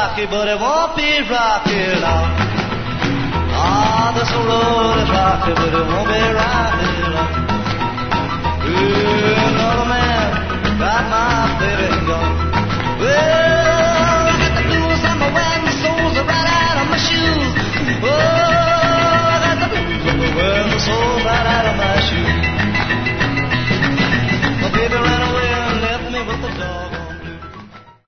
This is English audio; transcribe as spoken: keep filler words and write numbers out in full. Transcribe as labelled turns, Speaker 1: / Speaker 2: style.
Speaker 1: rocky, but it won't be rocky long. Ah, this road is rocky, but it won't be rocky long. Ooh, another man